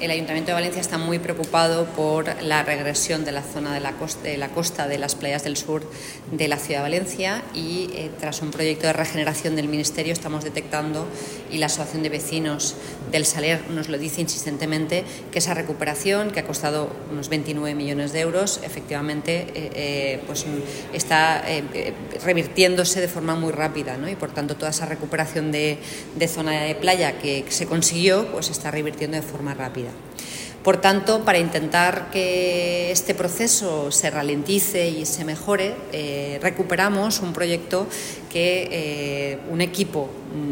El Ayuntamiento de Valencia está muy preocupado por la regresión de la zona de la costa de las playas del sur de la ciudad de Valencia y tras un proyecto de regeneración del Ministerio estamos detectando, y la Asociación de Vecinos del Saler nos lo dice insistentemente, que esa recuperación, que ha costado unos 29 millones de euros, efectivamente está revirtiéndose de forma muy rápida, ¿no? Y por tanto toda esa recuperación de zona de playa que se consiguió pues se está revirtiendo de forma rápida. Por tanto, para intentar que este proceso se ralentice y se mejore, recuperamos un proyecto que un equipo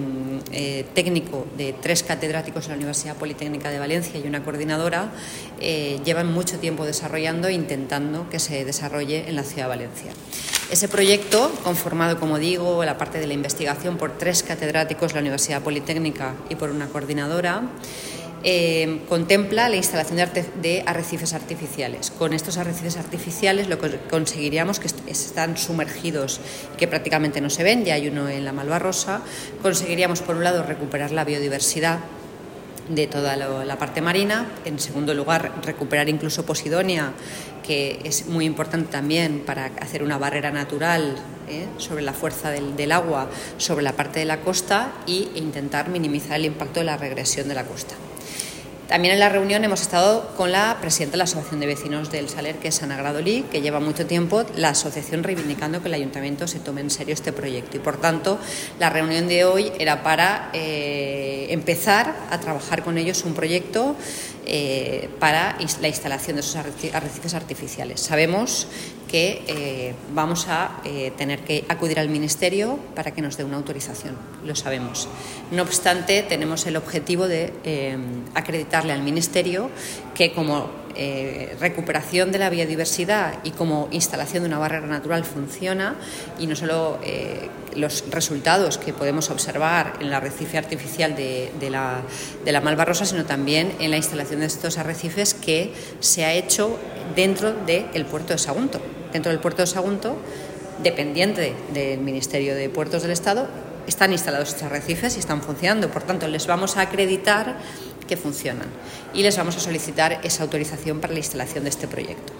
técnico de 3 catedráticos en la Universidad Politécnica de Valencia y una coordinadora llevan mucho tiempo desarrollando e intentando que se desarrolle en la ciudad de Valencia. Ese proyecto, conformado, como digo, la parte de la investigación por 3 catedráticos de la Universidad Politécnica y por una coordinadora, contempla la instalación de arrecifes artificiales. Con estos arrecifes artificiales lo que conseguiríamos, que están sumergidos y que prácticamente no se ven, ya hay uno en la Malvarrosa, conseguiríamos por un lado recuperar la biodiversidad de toda la parte marina, en segundo lugar recuperar incluso Posidonia, que es muy importante también para hacer una barrera natural sobre la fuerza del agua sobre la parte de la costa e intentar minimizar el impacto de la regresión de la costa. También en la reunión hemos estado con la presidenta de la Asociación de Vecinos del Saler, que es Ana Gradolí, que lleva mucho tiempo la asociación reivindicando que el Ayuntamiento se tome en serio este proyecto. Y por tanto, la reunión de hoy era para empezar a trabajar con ellos un proyecto para la instalación de esos arrecifes artificiales. Sabemos que vamos a tener que acudir al Ministerio para que nos dé una autorización, lo sabemos. No obstante, tenemos el objetivo de acreditarle al Ministerio que como recuperación de la biodiversidad y como instalación de una barrera natural funciona, y no solo los resultados que podemos observar en el arrecife artificial de la Malvarrosa, sino también en la instalación de estos arrecifes que se ha hecho dentro del puerto de Sagunto. Dentro del puerto de Sagunto, dependiente del Ministerio de Puertos del Estado, están instalados estos arrecifes y están funcionando. Por tanto, les vamos a acreditar que funcionan y les vamos a solicitar esa autorización para la instalación de este proyecto.